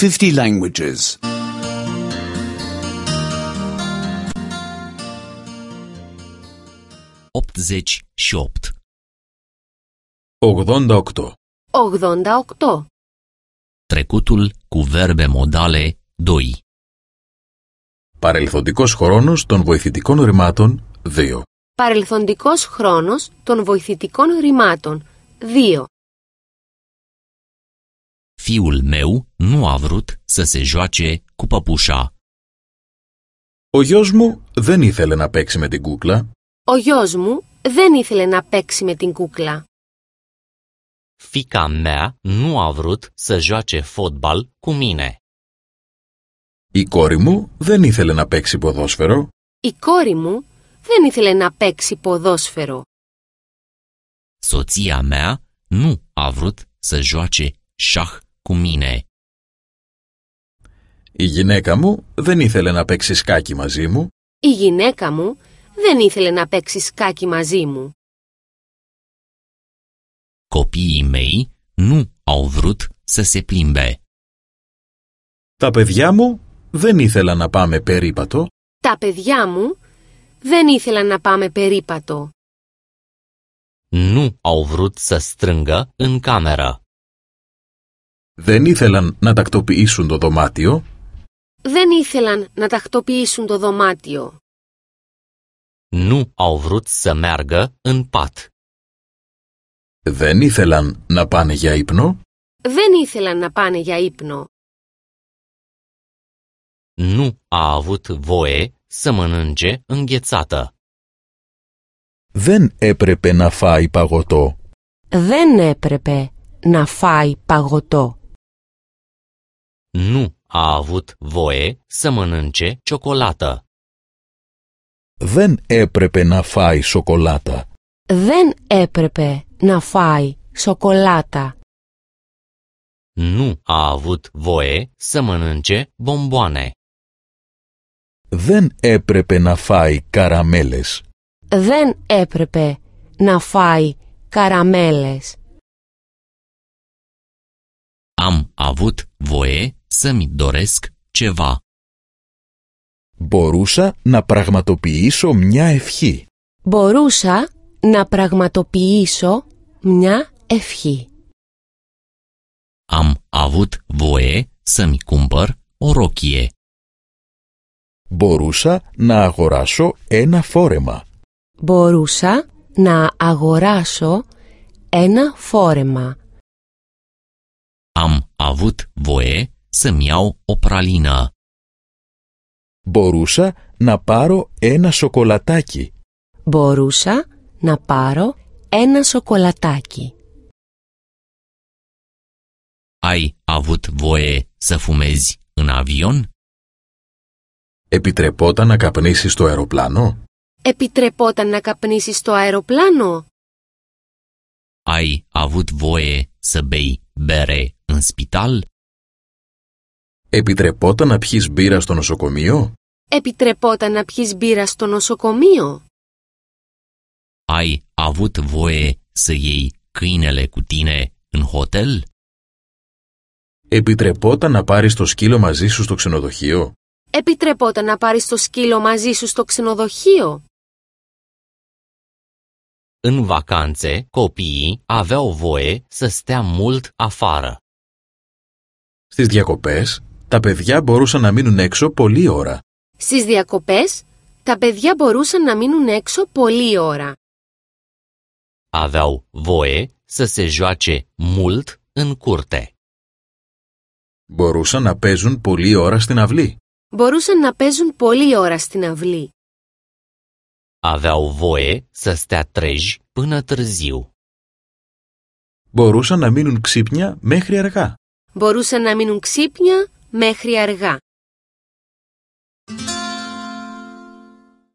50 languages. 88. 88. 88. Trecutul cu verbe modale 2. Παρελθοντικός χρόνος των βοηθητικών ρημάτων 2. Παρελθοντικός χρόνος των βοηθητικών ρημάτων 2. Fiul meu nu a vrut să se joace cu păpușa. Ο γιος μου δεν ήθελε να παίξει με την κούκλα. Ο γιος μου δεν ήθελε να παίξει με την κούκλα. Fiica mea nu a vrut să joace fotbal cu mine. Η κόρη μου δεν ήθελε να παίξει ποδόσφαιρο. Η κόρη μου δεν ήθελε να παίξει ποδόσφαιρο. Soția mea nu a vrut să joace șah cu mine. Η γυναίκα μου δεν ήθελε να παίξει σκάκι μαζί μου. Η γυναίκα μου δεν ήθελε να παίξει σκάκι μαζί μου. Copiii mei nu au vrut să se plimbe. Τα παιδιά μου δεν ήθελαν να πάμε περίπατο. Τα παιδιά μου δεν ήθελαν να πάμε περίπατο. Nu au vrut să strângă în cameră. Δεν ήθελαν να τακτοποιήσουν το δωμάτιο. Δεν ήθελαν να τακτοποιήσουν το δωμάτιο. Nu au vrut să meargă în pat. Δεν ήθελαν να πάνε για ύπνο. Δεν ήθελαν να πάνε για ύπνο. Nu a avut voie să mănânce înghețată. Δεν έπρεπε να φάει παγωτό. Δεν έπρεπε να φάει παγωτό. Nu a avut voie să mănânce ciocolată. Δεν έπρεπε να φάει σοκολάτα. Δεν έπρεπε να φάει σοκολάτα. Nu a avut voie să mănânce bomboane. Δεν έπρεπε να φάει καραμέλες. Δεν έπρεπε να φάει καραμέλες. Am avut voie să-mi doresc ceva. Μπορούσα να πραγματοποιήσω μια ευχή. Μπορούσα να πραγματοποιήσω μια ευχή. Am avut voie să-mi cumpăr o rochie. Μπορούσα να αγοράσω ένα φόρεμα. Μπορούσα να αγοράσω ένα φόρεμα. Am avut voie să-mi iau o pralină. Μπορούσα να πάρω ένα σοκολατάκι. Μπορούσα να πάρω ένα σοκολατάκι. Ai avut voie să fumezi în avion? Επιτρεπόταν να καπνίσεις στο αεροπλάνο. Επιτρεπόταν να καπνίσεις στο αεροπλάνο. Ai avut voie să bei bere în spital? Επιτρεπόταν να πιεις μπύρα στο νοσοκομείο. Επιτρεπόταν να πιεις μπύρα στο νοσοκομείο. Ai avut voie să iei câinele cu tine în hotel? Επιτρεπόταν να πάρεις το σκύλο μαζί σου στο ξενοδοχείο. Επιτρεπόταν να πάρεις το σκύλο μαζί σου στο ξενοδοχείο. În vacanțe, copiii aveau voie să stea mult afară. Στις διακοπές, τα παιδιά μπορούσαν να μείνουν έξω πολλή ώρα. Στις διακοπές, τα παιδιά μπορούσαν να μείνουν έξω πολλή ώρα. Aveau voie să se joace mult în curte. Μπορούσαν να παίζουν πολλή ώρα στην αυλή. Μπορούσαν να παίζουν πολλή ώρα στην αυλή. Aveau voie să stea treji până târziu. Μπορούσαν να μείνουν ξύπνια μέχρι αργά. Μπορούσαν να μείνουν ξύπνια μέχρι αργά.